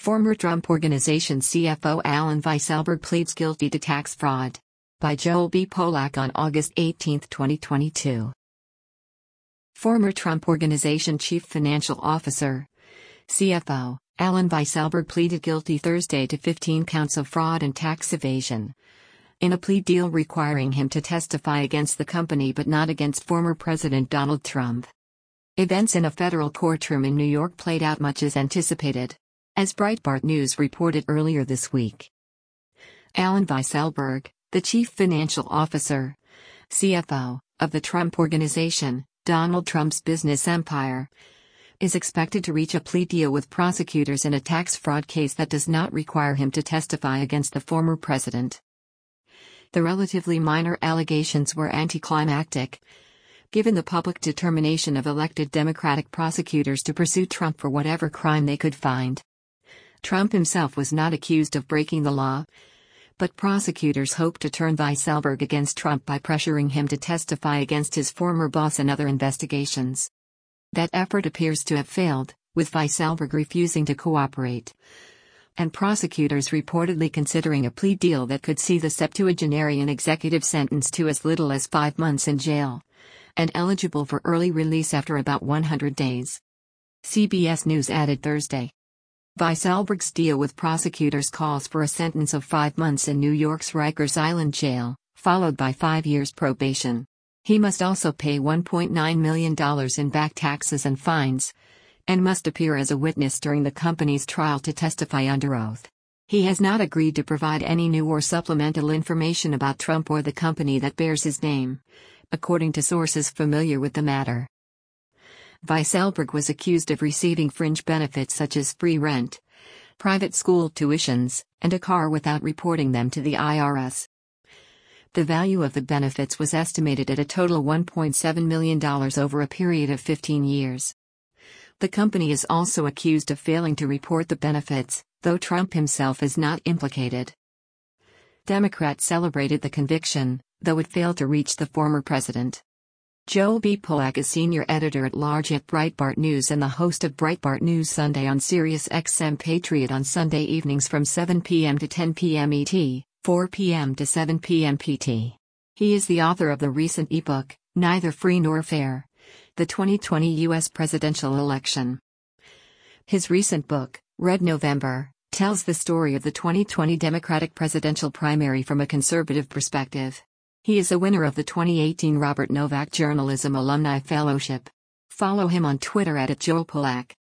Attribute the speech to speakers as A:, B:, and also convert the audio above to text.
A: Former Trump Organization CFO Allen Weisselberg pleads guilty to tax fraud. By Joel B. Polak on August 18, 2022. Former Trump Organization Chief Financial Officer, CFO, Allen Weisselberg pleaded guilty Thursday to 15 counts of fraud and tax evasion, in a plea deal requiring him to testify against the company but not against former President Donald Trump. Events in a federal courtroom in New York played out much as anticipated, as Breitbart News reported earlier this week. Allen Weisselberg, the chief financial officer, CFO, of the Trump Organization, Donald Trump's business empire, is expected to reach a plea deal with prosecutors in a tax fraud case that does not require him to testify against the former president. The relatively minor allegations were anticlimactic, given the public determination of elected Democratic prosecutors to pursue Trump for whatever crime they could find. Trump himself was not accused of breaking the law, but prosecutors hoped to turn Weisselberg against Trump by pressuring him to testify against his former boss in other investigations. That effort appears to have failed, with Weisselberg refusing to cooperate, and prosecutors reportedly considering a plea deal that could see the septuagenarian executive sentenced to as little as 5 months in jail, and eligible for early release after about 100 days. CBS News added Thursday. Weisselberg's deal with prosecutors calls for a sentence of 5 months in New York's Rikers Island jail, followed by 5 years probation. He must also pay $1.9 million in back taxes and fines, and must appear as a witness during the company's trial to testify under oath. He has not agreed to provide any new or supplemental information about Trump or the company that bears his name, according to sources familiar with the matter. Weisselberg was accused of receiving fringe benefits such as free rent, private school tuitions, and a car without reporting them to the IRS. The value of the benefits was estimated at a total $1.7 million over a period of 15 years. The company is also accused of failing to report the benefits, though Trump himself is not implicated. Democrats celebrated the conviction, though it failed to reach the former president. Joel B. Polak is senior editor-at-large at Breitbart News and the host of Breitbart News Sunday on SiriusXM Patriot on Sunday evenings from 7 p.m. to 10 p.m. ET, 4 p.m. to 7 p.m. PT. He is the author of the recent ebook, Neither Free Nor Fair: The 2020 U.S. Presidential Election. His recent book, Red November, tells the story of the 2020 Democratic presidential primary from a conservative perspective. He is a winner of the 2018 Robert Novak Journalism Alumni Fellowship. Follow him on Twitter @JoelPolak.